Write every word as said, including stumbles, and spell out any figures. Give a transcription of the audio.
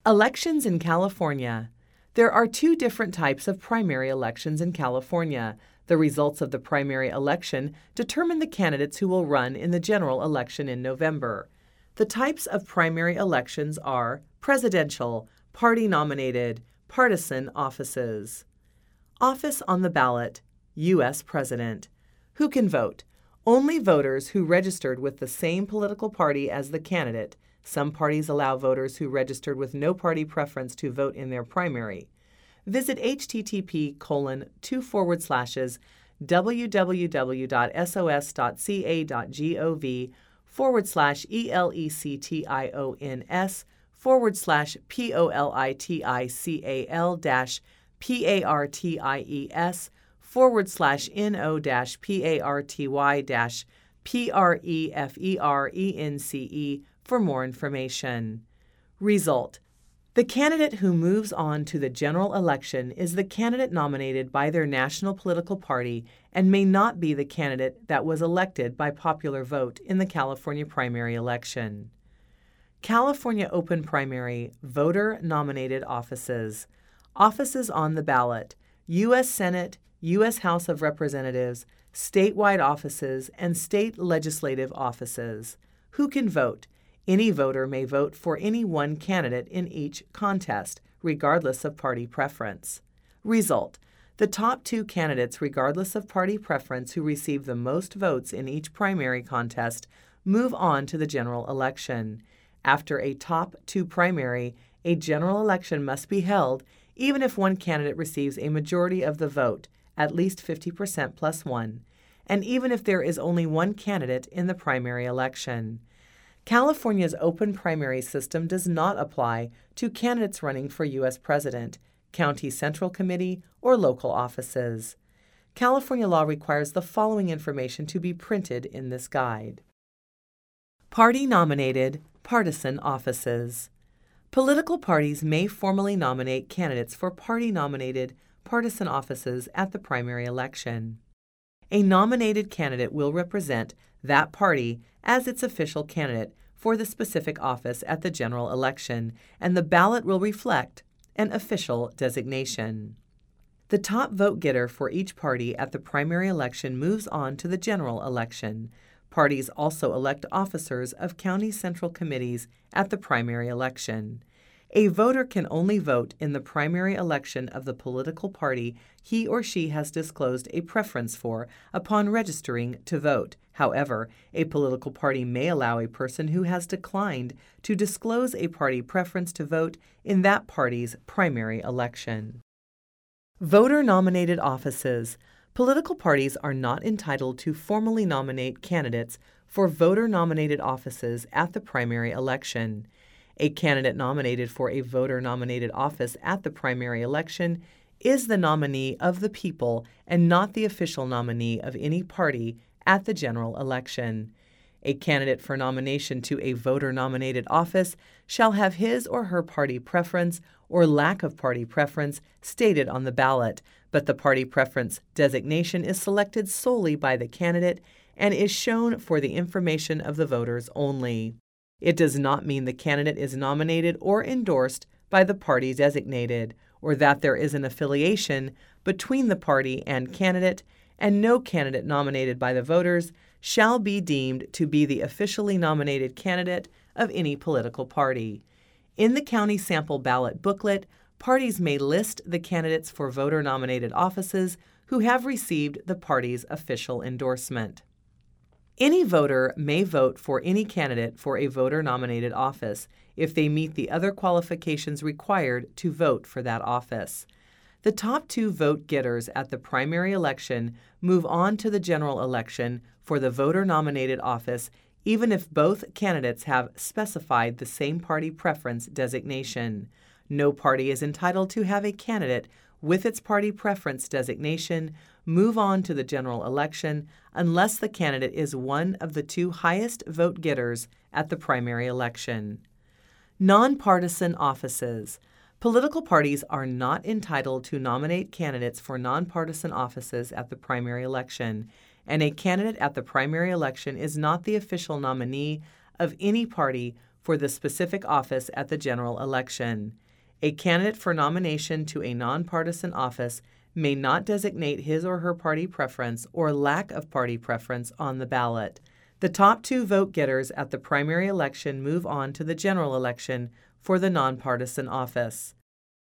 Elections in California. There are two different types of primary elections in California. The results of the primary election determine the candidates who will run in the general election in November. The types of primary elections are presidential, party-nominated, partisan offices. Office on the ballot, U S President. Who can vote? Only voters who registered with the same political party as the candidate. Some parties allow voters who registered with no party preference to vote in their primary. Visit http colon two forward slashes www.sos.ca.gov forward slash elections forward slash political dash parties forward slash no dash party dash preference for more information. Result. The candidate who moves on to the general election is the candidate nominated by their national political party and may not be the candidate that was elected by popular vote in the California primary election. California Open Primary Voter-Nominated Offices. Offices on the ballot, U S Senate, U S House of Representatives, statewide offices, and state legislative offices. Who can vote? Any voter may vote for any one candidate in each contest, regardless of party preference. Result. The top two candidates, regardless of party preference, who receive the most votes in each primary contest move on to the general election. After a top two primary, a general election must be held, even if one candidate receives a majority of the vote, at least fifty percent plus one, and even if there is only one candidate in the primary election. California's open primary system does not apply to candidates running for U S President, County Central Committee, or local offices. California law requires the following information to be printed in this guide. Party-nominated, partisan offices. Political parties may formally nominate candidates for party-nominated, partisan offices at the primary election. A nominated candidate will represent that party as its official candidate for the specific office at the general election, and the ballot will reflect an official designation. The top vote getter for each party at the primary election moves on to the general election. Parties also elect officers of county central committees at the primary election. A voter can only vote in the primary election of the political party he or she has disclosed a preference for upon registering to vote. However, a political party may allow a person who has declined to disclose a party preference to vote in that party's primary election. Voter-nominated offices. Political parties are not entitled to formally nominate candidates for voter-nominated offices at the primary election. A candidate nominated for a voter-nominated office at the primary election is the nominee of the people and not the official nominee of any party at the general election. A candidate for nomination to a voter-nominated office shall have his or her party preference or lack of party preference stated on the ballot, but the party preference designation is selected solely by the candidate and is shown for the information of the voters only. It does not mean the candidate is nominated or endorsed by the party designated, or that there is an affiliation between the party and candidate, and no candidate nominated by the voters shall be deemed to be the officially nominated candidate of any political party. In the county sample ballot booklet, parties may list the candidates for voter-nominated offices who have received the party's official endorsement. Any voter may vote for any candidate for a voter-nominated office if they meet the other qualifications required to vote for that office. The top two vote getters at the primary election move on to the general election for the voter-nominated office, even if both candidates have specified the same party preference designation. No party is entitled to have a candidate with its party preference designation move on to the general election unless the candidate is one of the two highest vote getters at the primary election. Nonpartisan offices. Political parties are not entitled to nominate candidates for nonpartisan offices at the primary election, and a candidate at the primary election is not the official nominee of any party for the specific office at the general election. A candidate for nomination to a nonpartisan office may not designate his or her party preference or lack of party preference on the ballot. The top two vote getters at the primary election move on to the general election for the nonpartisan office.